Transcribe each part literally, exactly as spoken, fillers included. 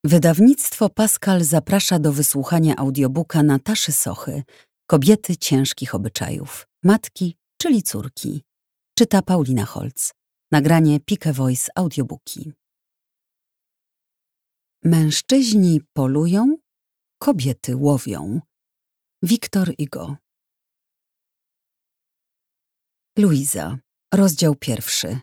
Wydawnictwo Pascal zaprasza do wysłuchania audiobooka Nataszy Sochy „Kobiety ciężkich obyczajów. Matki, czyli córki”. Czyta Paulina Holz. Nagranie Pike Voice Audiobooki. Mężczyźni polują, kobiety łowią. Victor Hugo. Luiza, rozdział pierwszy.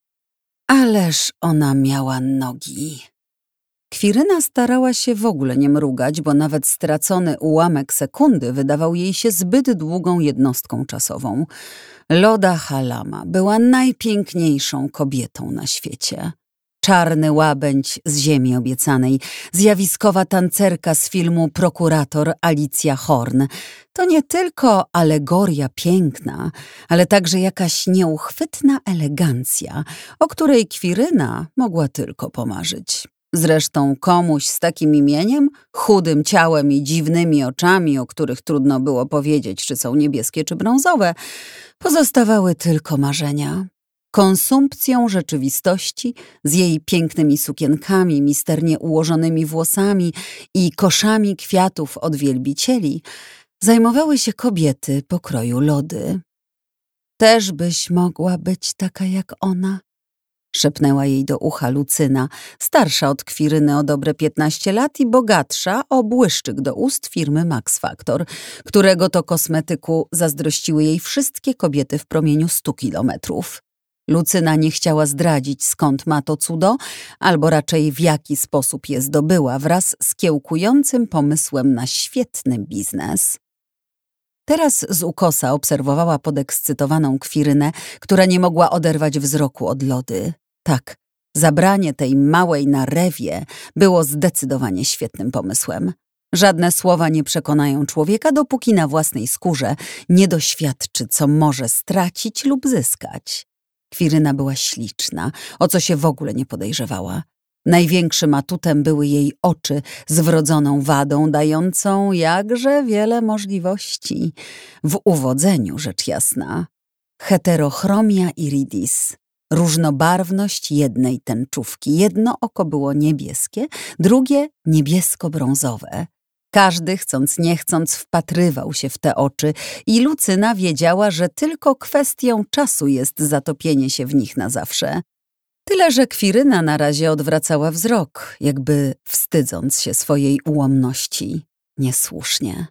Ależ ona miała nogi. Kwiryna starała się w ogóle nie mrugać, bo nawet stracony ułamek sekundy wydawał jej się zbyt długą jednostką czasową. Loda Halama była najpiękniejszą kobietą na świecie. Czarny łabędź z ziemi obiecanej, zjawiskowa tancerka z filmu Prokurator Alicja Horn. To nie tylko alegoria piękna, ale także jakaś nieuchwytna elegancja, o której Kwiryna mogła tylko pomarzyć. Zresztą komuś z takim imieniem, chudym ciałem i dziwnymi oczami, o których trudno było powiedzieć, czy są niebieskie, czy brązowe, pozostawały tylko marzenia. Konsumpcją rzeczywistości z jej pięknymi sukienkami, misternie ułożonymi włosami i koszami kwiatów od wielbicieli zajmowały się kobiety pokroju Lody. Też byś mogła być taka jak ona, szepnęła jej do ucha Lucyna, starsza od Kwiryny o dobre piętnaście lat i bogatsza o błyszczyk do ust firmy Max Factor, którego to kosmetyku zazdrościły jej wszystkie kobiety w promieniu stu kilometrów. Lucyna nie chciała zdradzić, skąd ma to cudo, albo raczej w jaki sposób je zdobyła, wraz z kiełkującym pomysłem na świetny biznes. Teraz z ukosa obserwowała podekscytowaną Kwirynę, która nie mogła oderwać wzroku od Lody. Tak, zabranie tej małej na rewie było zdecydowanie świetnym pomysłem. Żadne słowa nie przekonają człowieka, dopóki na własnej skórze nie doświadczy, co może stracić lub zyskać. Kwiryna była śliczna, o co się w ogóle nie podejrzewała. Największym atutem były jej oczy z wrodzoną wadą, dającą jakże wiele możliwości. W uwodzeniu, rzecz jasna. Heterochromia iridis. Różnobarwność jednej tęczówki. Jedno oko było niebieskie, drugie niebiesko-brązowe. Każdy, chcąc nie chcąc, wpatrywał się w te oczy i Lucyna wiedziała, że tylko kwestią czasu jest zatopienie się w nich na zawsze. Tyle, że Kwiryna na razie odwracała wzrok, jakby wstydząc się swojej ułomności. Niesłusznie.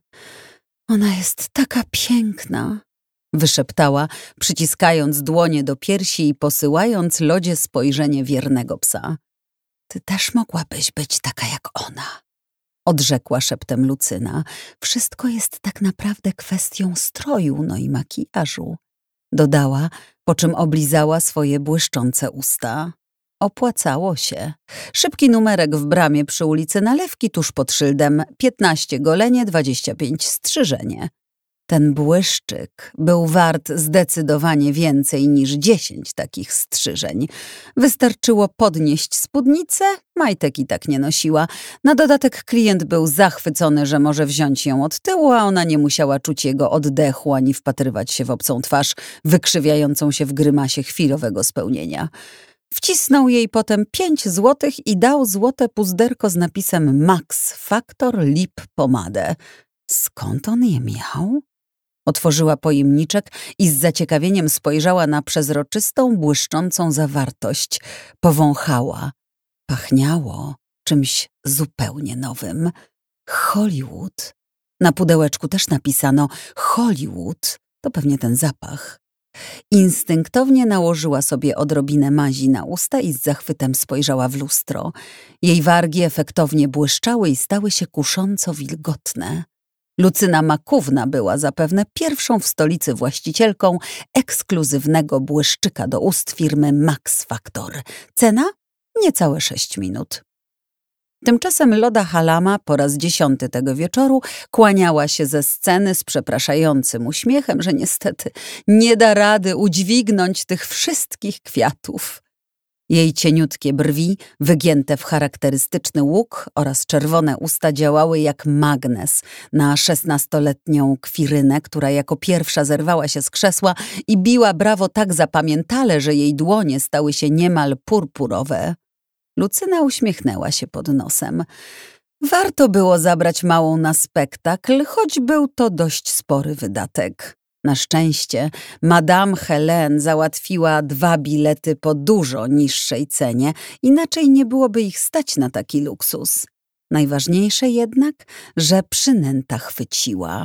Ona jest taka piękna, wyszeptała, przyciskając dłonie do piersi i posyłając Lodzie spojrzenie wiernego psa. Ty też mogłabyś być taka jak ona, odrzekła szeptem Lucyna. Wszystko jest tak naprawdę kwestią stroju, no i makijażu, dodała, po czym oblizała swoje błyszczące usta. Opłacało się. Szybki numerek w bramie przy ulicy Nalewki tuż pod szyldem piętnaście golenie, dwadzieścia pięć strzyżenie. Ten błyszczyk był wart zdecydowanie więcej niż dziesięć takich strzyżeń. Wystarczyło podnieść spódnicę, majtek i tak nie nosiła. Na dodatek klient był zachwycony, że może wziąć ją od tyłu, a ona nie musiała czuć jego oddechu ani wpatrywać się w obcą twarz, wykrzywiającą się w grymasie chwilowego spełnienia. Wcisnął jej potem pięć złotych i dał złote puzderko z napisem Max Factor Lip Pomadę. Skąd on je miał? Otworzyła pojemniczek i z zaciekawieniem spojrzała na przezroczystą, błyszczącą zawartość. Powąchała. Pachniało czymś zupełnie nowym. Hollywood. Na pudełeczku też napisano Hollywood. To pewnie ten zapach. Instynktownie nałożyła sobie odrobinę mazi na usta i z zachwytem spojrzała w lustro. Jej wargi efektownie błyszczały i stały się kusząco wilgotne. Lucyna Makówna była zapewne pierwszą w stolicy właścicielką ekskluzywnego błyszczyka do ust firmy Max Factor. Cena? Niecałe sześć minut. Tymczasem Loda Halama po raz dziesiąty tego wieczoru kłaniała się ze sceny z przepraszającym uśmiechem, że niestety nie da rady udźwignąć tych wszystkich kwiatów. Jej cieniutkie brwi, wygięte w charakterystyczny łuk oraz czerwone usta działały jak magnes na szesnastoletnią Kwirynę, która jako pierwsza zerwała się z krzesła i biła brawo tak zapamiętale, że jej dłonie stały się niemal purpurowe. Lucyna uśmiechnęła się pod nosem. Warto było zabrać małą na spektakl, choć był to dość spory wydatek. Na szczęście Madame Helene załatwiła dwa bilety po dużo niższej cenie, inaczej nie byłoby ich stać na taki luksus. Najważniejsze jednak, że przynęta chwyciła.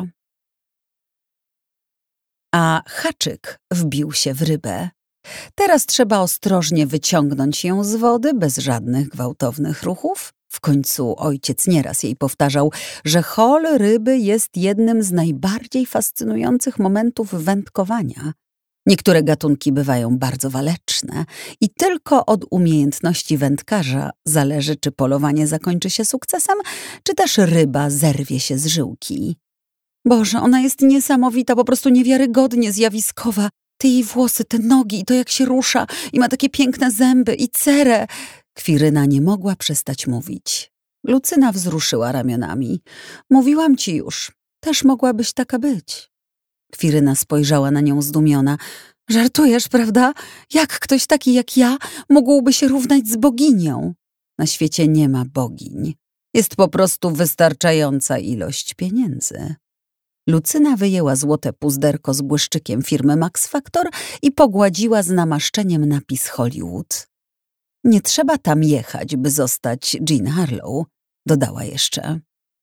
A haczyk wbił się w rybę. Teraz trzeba ostrożnie wyciągnąć ją z wody, bez żadnych gwałtownych ruchów. W końcu ojciec nieraz jej powtarzał, że hol ryby jest jednym z najbardziej fascynujących momentów wędkowania. Niektóre gatunki bywają bardzo waleczne i tylko od umiejętności wędkarza zależy, czy polowanie zakończy się sukcesem, czy też ryba zerwie się z żyłki. Boże, ona jest niesamowita, po prostu niewiarygodnie zjawiskowa. Te jej włosy, te nogi i to jak się rusza i ma takie piękne zęby i cerę. Kwiryna nie mogła przestać mówić. Lucyna wzruszyła ramionami. Mówiłam ci już, też mogłabyś taka być. Kwiryna spojrzała na nią zdumiona. Żartujesz, prawda? Jak ktoś taki jak ja mógłby się równać z boginią? Na świecie nie ma bogiń. Jest po prostu wystarczająca ilość pieniędzy. Lucyna wyjęła złote puzderko z błyszczykiem firmy Max Factor i pogładziła z namaszczeniem napis Hollywood. Nie trzeba tam jechać, by zostać Jean Harlow, dodała jeszcze.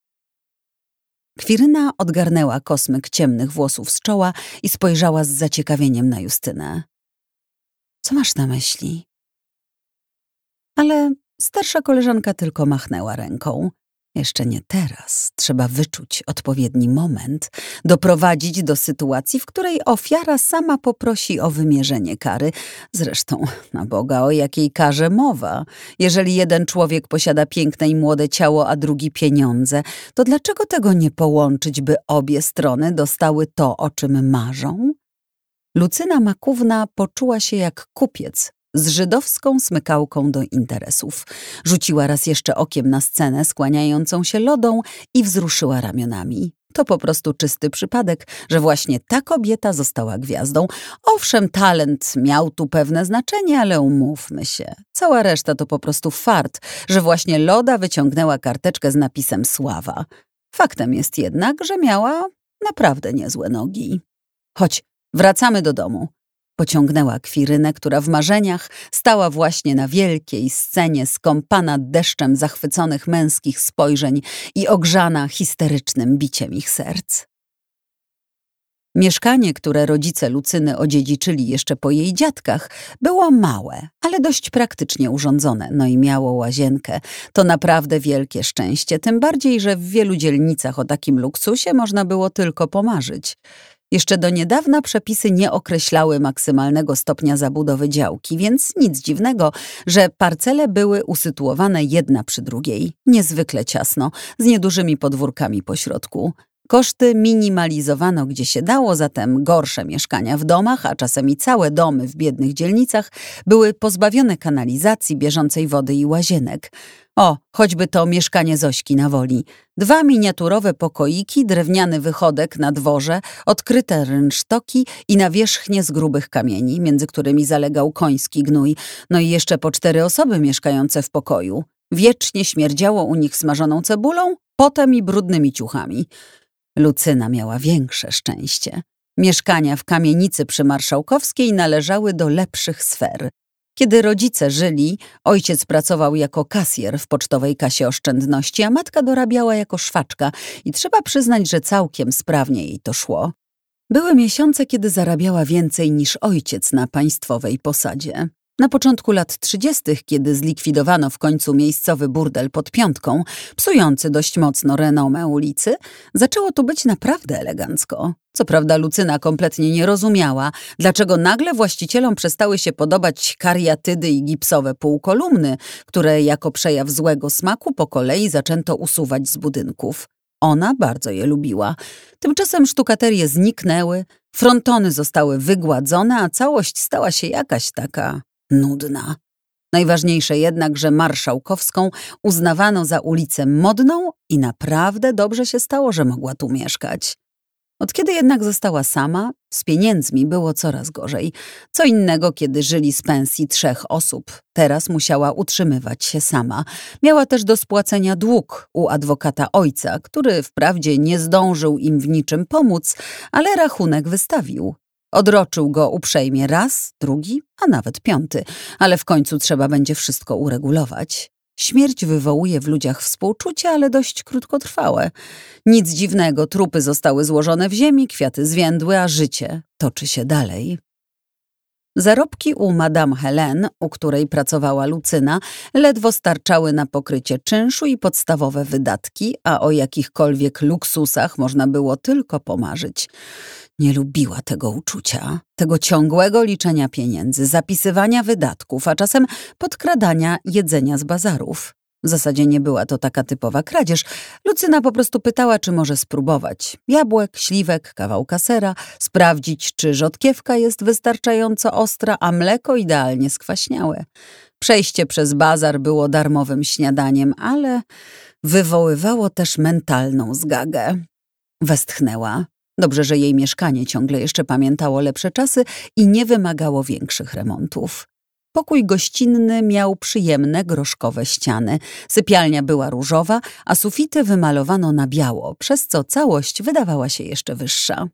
Kwiryna odgarnęła kosmyk ciemnych włosów z czoła i spojrzała z zaciekawieniem na Justynę. Co masz na myśli? Ale starsza koleżanka tylko machnęła ręką. Jeszcze nie teraz. Trzeba wyczuć odpowiedni moment, doprowadzić do sytuacji, w której ofiara sama poprosi o wymierzenie kary. Zresztą, na Boga, o jakiej karze mowa? Jeżeli jeden człowiek posiada piękne i młode ciało, a drugi pieniądze, to dlaczego tego nie połączyć, by obie strony dostały to, o czym marzą? Lucyna Makówna poczuła się jak kupiec z żydowską smykałką do interesów. Rzuciła raz jeszcze okiem na scenę skłaniającą się lodą i wzruszyła ramionami. To po prostu czysty przypadek, że właśnie ta kobieta została gwiazdą. Owszem, talent miał tu pewne znaczenie, ale umówmy się. Cała reszta to po prostu fart, że właśnie Loda wyciągnęła karteczkę z napisem Sława. Faktem jest jednak, że miała naprawdę niezłe nogi. Chodź, wracamy do domu. Pociągnęła Kwirynę, która w marzeniach stała właśnie na wielkiej scenie skąpana deszczem zachwyconych męskich spojrzeń i ogrzana histerycznym biciem ich serc. Mieszkanie, które rodzice Lucyny odziedziczyli jeszcze po jej dziadkach, było małe, ale dość praktycznie urządzone, no i miało łazienkę. To naprawdę wielkie szczęście, tym bardziej, że w wielu dzielnicach o takim luksusie można było tylko pomarzyć. Jeszcze do niedawna przepisy nie określały maksymalnego stopnia zabudowy działki, więc nic dziwnego, że parcele były usytuowane jedna przy drugiej, niezwykle ciasno, z niedużymi podwórkami pośrodku. Koszty minimalizowano gdzie się dało, zatem gorsze mieszkania w domach, a czasem i całe domy w biednych dzielnicach były pozbawione kanalizacji, bieżącej wody i łazienek. O, choćby to mieszkanie Zośki na Woli. Dwa miniaturowe pokoiki, drewniany wychodek na dworze, odkryte rynsztoki i nawierzchnie z grubych kamieni, między którymi zalegał koński gnój, no i jeszcze po cztery osoby mieszkające w pokoju. Wiecznie śmierdziało u nich smażoną cebulą, potem i brudnymi ciuchami. Lucyna miała większe szczęście. Mieszkania w kamienicy przy Marszałkowskiej należały do lepszych sfer. Kiedy rodzice żyli, ojciec pracował jako kasjer w pocztowej kasie oszczędności, a matka dorabiała jako szwaczka i trzeba przyznać, że całkiem sprawnie jej to szło. Były miesiące, kiedy zarabiała więcej niż ojciec na państwowej posadzie. Na początku lat trzydziestych, kiedy zlikwidowano w końcu miejscowy burdel pod Piątką, psujący dość mocno renomę ulicy, zaczęło tu być naprawdę elegancko. Co prawda Lucyna kompletnie nie rozumiała, dlaczego nagle właścicielom przestały się podobać kariatydy i gipsowe półkolumny, które jako przejaw złego smaku po kolei zaczęto usuwać z budynków. Ona bardzo je lubiła. Tymczasem sztukaterie zniknęły, frontony zostały wygładzone, a całość stała się jakaś taka nudna. Najważniejsze jednak, że Marszałkowską uznawano za ulicę modną i naprawdę dobrze się stało, że mogła tu mieszkać. Od kiedy jednak została sama, z pieniędzmi było coraz gorzej. Co innego, kiedy żyli z pensji trzech osób. Teraz musiała utrzymywać się sama. Miała też do spłacenia dług u adwokata ojca, który wprawdzie nie zdążył im w niczym pomóc, ale rachunek wystawił. Odroczył go uprzejmie raz, drugi, a nawet piąty, ale w końcu trzeba będzie wszystko uregulować. Śmierć wywołuje w ludziach współczucie, ale dość krótkotrwałe. Nic dziwnego, trupy zostały złożone w ziemi, kwiaty zwiędły, a życie toczy się dalej. Zarobki u Madame Helene, u której pracowała Lucyna, ledwo starczały na pokrycie czynszu i podstawowe wydatki, a o jakichkolwiek luksusach można było tylko pomarzyć. Nie lubiła tego uczucia, tego ciągłego liczenia pieniędzy, zapisywania wydatków, a czasem podkradania jedzenia z bazarów. W zasadzie nie była to taka typowa kradzież. Lucyna po prostu pytała, czy może spróbować jabłek, śliwek, kawałka sera, sprawdzić, czy rzodkiewka jest wystarczająco ostra, a mleko idealnie skwaśniałe. Przejście przez bazar było darmowym śniadaniem, ale wywoływało też mentalną zgagę. Westchnęła. Dobrze, że jej mieszkanie ciągle jeszcze pamiętało lepsze czasy i nie wymagało większych remontów. Pokój gościnny miał przyjemne, groszkowe ściany. Sypialnia była różowa, a sufity wymalowano na biało, przez co całość wydawała się jeszcze wyższa.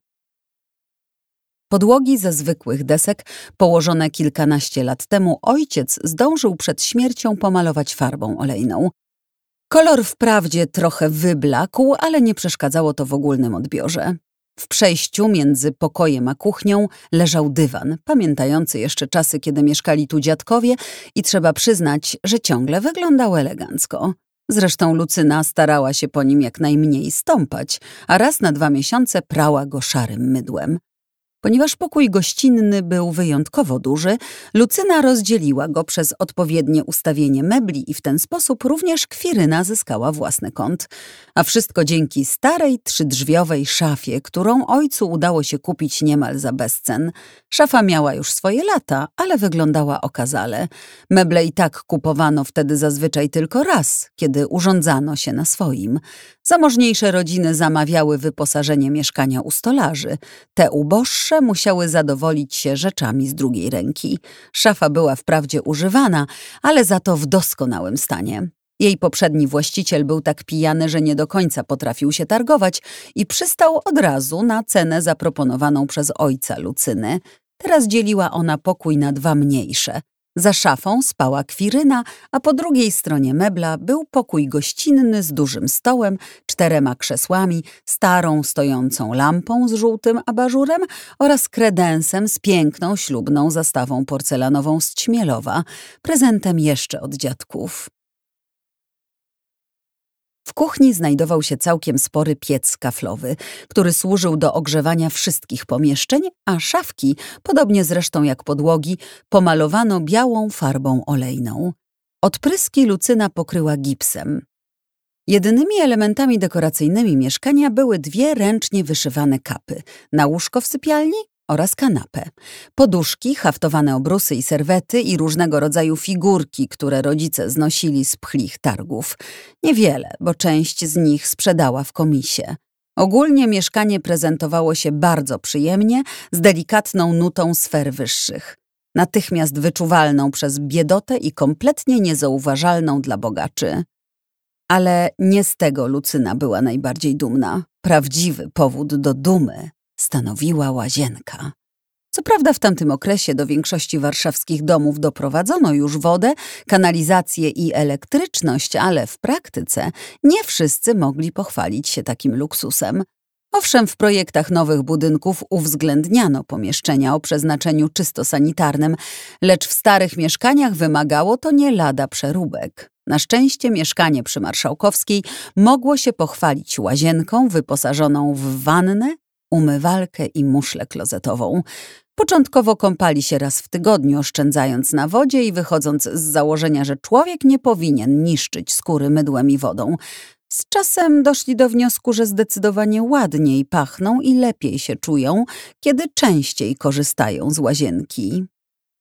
Podłogi ze zwykłych desek, położone kilkanaście lat temu, ojciec zdążył przed śmiercią pomalować farbą olejną. Kolor wprawdzie trochę wyblakł, ale nie przeszkadzało to w ogólnym odbiorze. W przejściu między pokojem a kuchnią leżał dywan, pamiętający jeszcze czasy, kiedy mieszkali tu dziadkowie i trzeba przyznać, że ciągle wyglądał elegancko. Zresztą Lucyna starała się po nim jak najmniej stąpać, a raz na dwa miesiące prała go szarym mydłem. Ponieważ pokój gościnny był wyjątkowo duży, Lucyna rozdzieliła go przez odpowiednie ustawienie mebli i w ten sposób również Kwiryna zyskała własny kąt. A wszystko dzięki starej, trzydrzwiowej szafie, którą ojcu udało się kupić niemal za bezcen. Szafa miała już swoje lata, ale wyglądała okazale. Meble i tak kupowano wtedy zazwyczaj tylko raz, kiedy urządzano się na swoim. Zamożniejsze rodziny zamawiały wyposażenie mieszkania u stolarzy. Te uboższe musiały zadowolić się rzeczami z drugiej ręki. Szafa była wprawdzie używana, ale za to w doskonałym stanie. Jej poprzedni właściciel był tak pijany, że nie do końca potrafił się targować i przystał od razu na cenę zaproponowaną przez ojca Lucyny. Teraz dzieliła ona pokój na dwa mniejsze. Za szafą spała Kwiryna, a po drugiej stronie mebla był pokój gościnny z dużym stołem, czterema krzesłami, starą stojącą lampą z żółtym abażurem oraz kredensem z piękną ślubną zastawą porcelanową z Ćmielowa, prezentem jeszcze od dziadków. W kuchni znajdował się całkiem spory piec kaflowy, który służył do ogrzewania wszystkich pomieszczeń, a szafki, podobnie zresztą jak podłogi, pomalowano białą farbą olejną. Odpryski Lucyna pokryła gipsem. Jedynymi elementami dekoracyjnymi mieszkania były dwie ręcznie wyszywane kapy na łóżko w sypialni oraz kanapę. Poduszki, haftowane obrusy i serwety i różnego rodzaju figurki, które rodzice znosili z pchlich targów. Niewiele, bo część z nich sprzedała w komisie. Ogólnie mieszkanie prezentowało się bardzo przyjemnie, z delikatną nutą sfer wyższych. Natychmiast wyczuwalną przez biedotę i kompletnie niezauważalną dla bogaczy. Ale nie z tego Lucyna była najbardziej dumna. Prawdziwy powód do dumy stanowiła łazienka. Co prawda w tamtym okresie do większości warszawskich domów doprowadzono już wodę, kanalizację i elektryczność, ale w praktyce nie wszyscy mogli pochwalić się takim luksusem. Owszem, w projektach nowych budynków uwzględniano pomieszczenia o przeznaczeniu czysto sanitarnym, lecz w starych mieszkaniach wymagało to nie lada przeróbek. Na szczęście mieszkanie przy Marszałkowskiej mogło się pochwalić łazienką wyposażoną w wannę, umywalkę i muszlę klozetową. Początkowo kąpali się raz w tygodniu, oszczędzając na wodzie i wychodząc z założenia, że człowiek nie powinien niszczyć skóry mydłem i wodą. Z czasem doszli do wniosku, że zdecydowanie ładniej pachną i lepiej się czują, kiedy częściej korzystają z łazienki.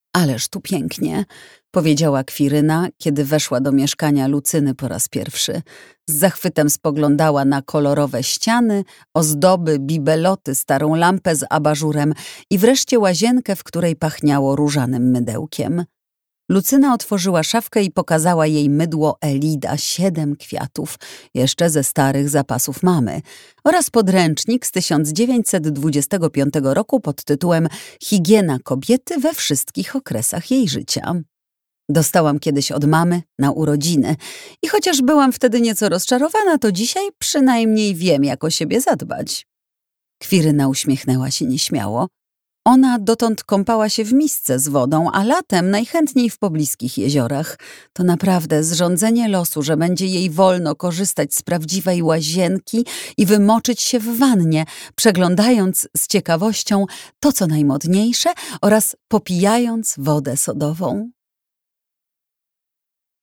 Ależ tu pięknie, powiedziała Kwiryna, kiedy weszła do mieszkania Lucyny po raz pierwszy. Z zachwytem spoglądała na kolorowe ściany, ozdoby, bibeloty, starą lampę z abażurem i wreszcie łazienkę, w której pachniało różanym mydełkiem. Lucyna otworzyła szafkę i pokazała jej mydło Elida, siedem kwiatów, jeszcze ze starych zapasów mamy, oraz podręcznik z tysiąc dziewięćset dwudziestego piątego roku pod tytułem Higiena kobiety we wszystkich okresach jej życia. Dostałam kiedyś od mamy na urodziny i chociaż byłam wtedy nieco rozczarowana, to dzisiaj przynajmniej wiem, jak o siebie zadbać. Kwiryna uśmiechnęła się nieśmiało. Ona dotąd kąpała się w misce z wodą, a latem najchętniej w pobliskich jeziorach. To naprawdę zrządzenie losu, że będzie jej wolno korzystać z prawdziwej łazienki i wymoczyć się w wannie, przeglądając z ciekawością to, co najmodniejsze oraz popijając wodę sodową.